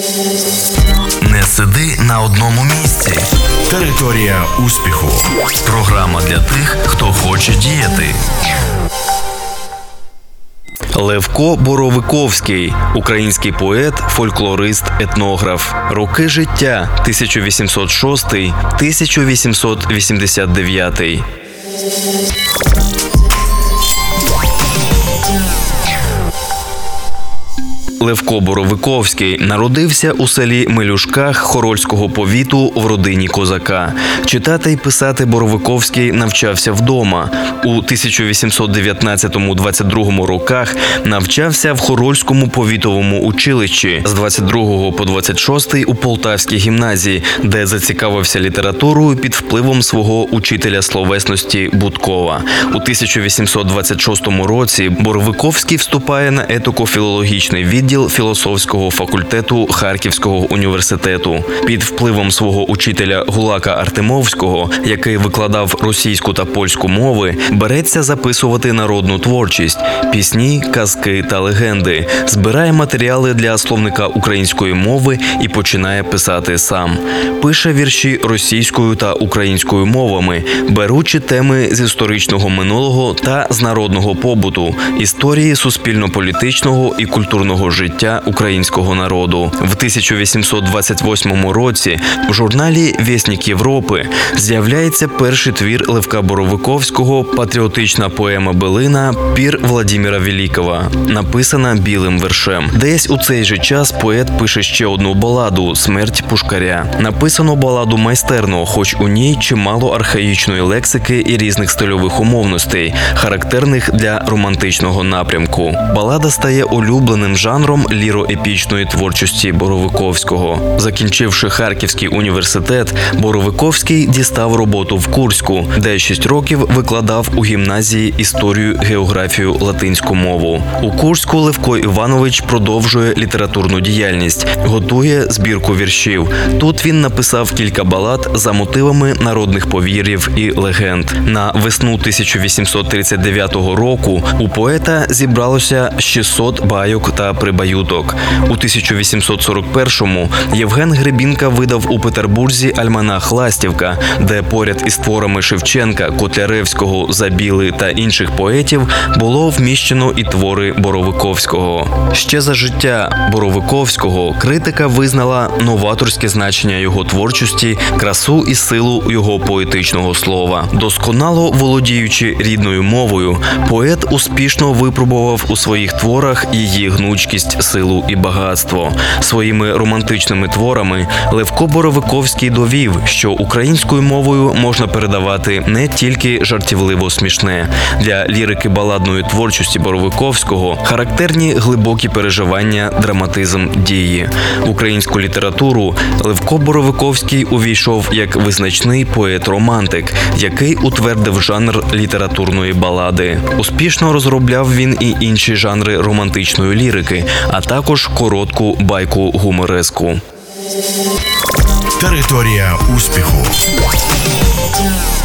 Не сиди на одному місці. Територія успіху. Програма для тих, хто хоче діяти. Левко Боровиковський – український поет, фольклорист, етнограф. Роки життя – 1806-1889. Левко Боровиковський народився у селі Мелюшках Хорольського повіту в родині козака. Читати й писати Боровиковський навчався вдома. У 1819-22 роках навчався в Хорольському повітовому училищі, з 22 по 26 у Полтавській гімназії, де зацікавився літературою під впливом свого учителя словесності Будкова. У 1826 році Боровиковський вступає на етико-філологічний відділ філософського факультету Харківського університету. Під впливом свого учителя Гулака Артемовського, який викладав російську та польську мови, береться записувати народну творчість – пісні, казки та легенди, збирає матеріали для словника української мови і починає писати сам. Пише вірші російською та українською мовами, беручи теми з історичного минулого та з народного побуту, історії суспільно-політичного і культурного життя українського народу. В 1828 році в журналі «Вєснік Європи» з'являється перший твір Левка Боровиковського «Патріотична поема Билина. Пір Владимира Великого», написана білим вершем. Десь у цей же час поет пише ще одну баладу «Смерть Пушкаря». Написано баладу майстерно, хоч у ній чимало архаїчної лексики і різних стильових умовностей, характерних для романтичного напрямку. Балада стає улюбленим жанром ліро-епічної творчості Боровиковського. Закінчивши Харківський університет, Боровиковський дістав роботу в Курську, де 6 років викладав у гімназії історію, географію, латинську мову. У Курську Левко Іванович продовжує літературну діяльність, готує збірку віршів. Тут він написав кілька балад за мотивами народних повір'їв і легенд. На весну 1839 року у поета зібралося 600 байок та прибаюток. У 1841-му Євген Гребінка видав у Петербурзі альманах «Ластівка», де поряд із творами Шевченка, Котляревського, Забіли та інших поетів було вміщено і твори Боровиковського. Ще за життя Боровиковського критика визнала новаторське значення його творчості, красу і силу його поетичного слова. Досконало володіючи рідною мовою, поет успішно випробував у своїх творах її гнучкість, силу і багатство. Своїми романтичними творами Левко Боровиковський довів, що українською мовою можна передавати не тільки жартівливо смішне. Для лірики баладної творчості Боровиковського характерні глибокі переживання, драматизм дії. В українську літературу Левко Боровиковський увійшов як визначний поет-романтик, який утвердив жанр літературної балади. Успішно розробляв він і інші жанри романтичної лірики, а також коротку байку-гумореску. Територія успіху.